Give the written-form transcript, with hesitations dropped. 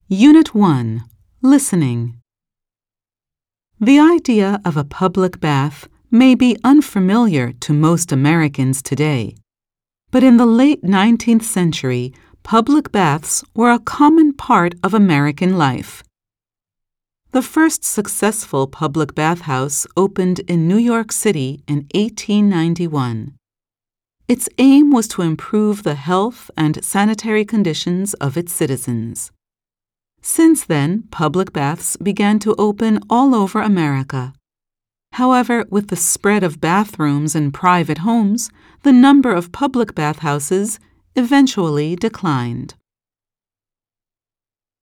Unit 1. Listening. The idea of a public bath may be unfamiliar to most Americans today, but in the late 19th century, public baths were a common part of American life. The first successful public bathhouse opened in New York City in 1891. Its aim was to improve the health and sanitary conditions of its citizens. Since then, public baths began to open all over America. However, with the spread of bathrooms in private homes, the number of public bathhouses eventually declined.